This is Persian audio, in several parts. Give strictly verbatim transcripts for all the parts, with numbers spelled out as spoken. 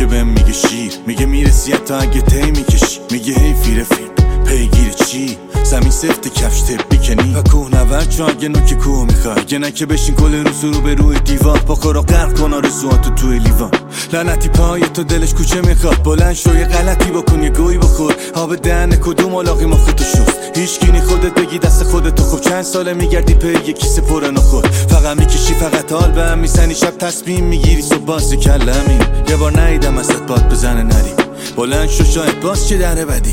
بهم میگه شیر، میگه میرسی تا اگه تی میکشی، میگه حیفی رفیق پیگیر چی؟ زمین سفت کفش تب بیکنی و کوه نورد چون اگه نوک کوه میخوای گه نکه بشین کل روز رو به روی دیوار با کارا غرق کن آرزوهاتو توی لیوان. لعنتی پای تو دلش کوچه میخواد بلند شو یه غلطی بکن یه گوی بخور آب دهن کدوم علاقی مختو شست هیچگینی خودت بگی دست خودتو خب چند ساله میگردی پی یه کیسه پر نخور فقط میکشی فقط حال به هم میزنی شب تصمیم میگیری صبح باز کلمی یه بار نیدم ازت باد بزنه نری بلند شو شاید باز چه دره بدی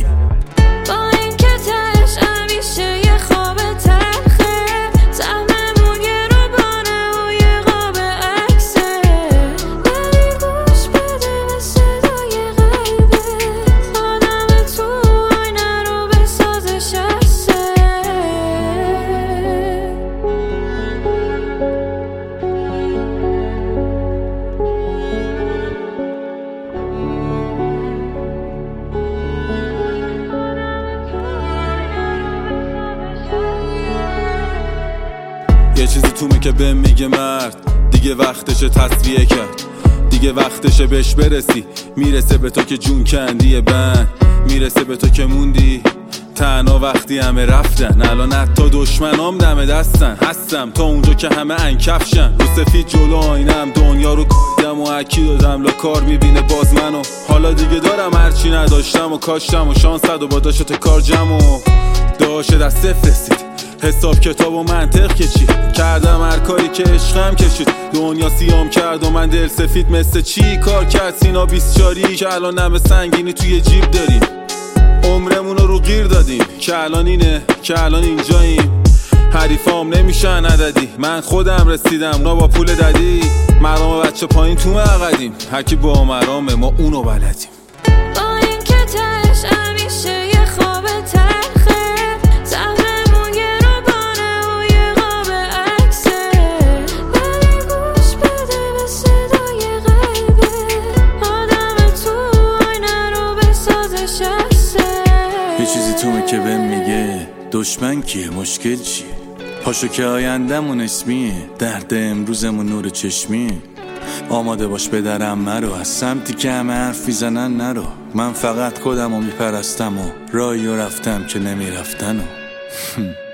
یه چیزی تومه که بهم میگه مرد دیگه وقتشه تصفیه کرد دیگه وقتشه بهش برسی میرسه به تو که جون کندی بند میرسه به تو که موندی تنها وقتی همه رفتن الان حتی دشمنام دم دستن هستم تا اونجا که همه انکفشن رو سفید جلو آینم دنیا رو کردم و حکی دادم لاکار میبینه باز منو حالا دیگه دارم هرچی نداشتم و کاشتم و شانصد و با داشت کار جمع و داشت دست صفر رسید حساب کتاب و منطق که چی کردم هر کاری که عشقم کشید دنیا سیام کرد و من دل سفید مثل چی کار کرد سینا بیستچاری که الان نمه سنگینی توی جیب داریم عمرمون رو گیر دادیم که الان اینه که الان اینجاییم حریفام نمیشن عددی من خودم رسیدم نا با پول ددی مرام بچه پایین تو مقدیم هرکی با مرامه ما اونو بلدیم با این که تش همیشه یه خواب تلخه زهرمون یه روبانه و یه قاب عکسه ولی گوش بده به صدای قلبه آدم تو آینه رو بسازش هسته یه چیزی تومه که بهم میگه دشمن کیه مشکل چیه پاشو که آیندمون اسمیه درد امروزمون نور چشمیه آماده باش به درم مرو از سمتی که همه حرف میزنن نرو من فقط خودم رو میپرستم و راهی رو رفتم که نمیرفتن و